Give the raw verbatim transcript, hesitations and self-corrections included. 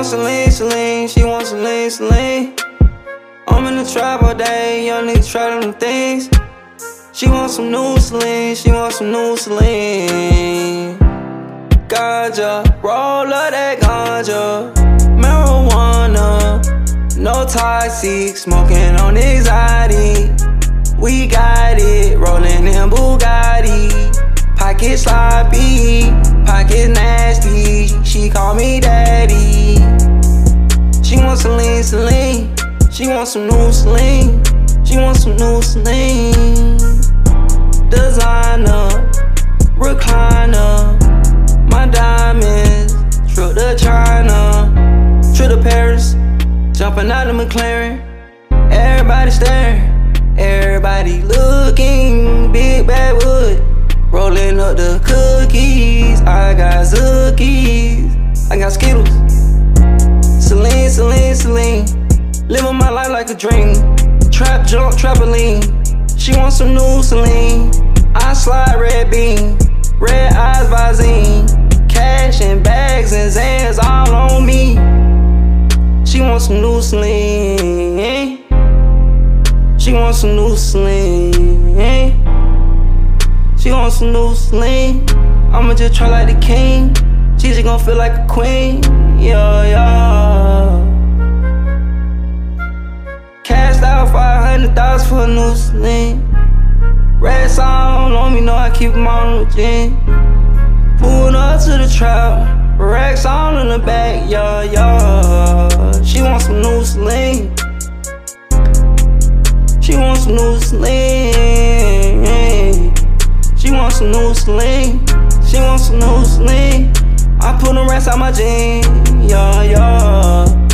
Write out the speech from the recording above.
wants some lean, Celine. She wants some lean, Celine. I'm in the trap all day, young nigga try them things. She wants some new Celine, she wants some new Celine. Ganja, roll up that ganja. Marijuana, no toxic, smoking on exotic. We got it, rolling in Bugatti. Pocket sloppy, pocket nasty. She call me daddy. She wants some lean, Celine. She wants some new Celine. She wants some new Celine. Designer, recliner. My diamonds, trip to China, trip to Paris. Jumping out of McLaren. Everybody staring, everybody looking. Big bad wood, rolling up the cookies. I got Zookies, I got Skittles. Celine, Celine, Celine. Living my life like a dream. Trap, jump, trampoline. She wants some new Celine. I slide red beam, red eyes, Visine. Cash and bags and Zans all on me. She wants some new Celine. She wants some new Celine. She wants some new Celine. I'ma just try like the king. She just gon' feel like a queen. Yeah, yeah. Cashed out five hundred thousand for a new Celine. Rats on on me, know I keep them on the gym. Pulling up to the trap, racks on in the back, yeah, yeah. She wants some new Celine. She wants some new Celine. She wants some new Celine. She wants some new Celine. I put them rats out my jeans, yeah, yeah.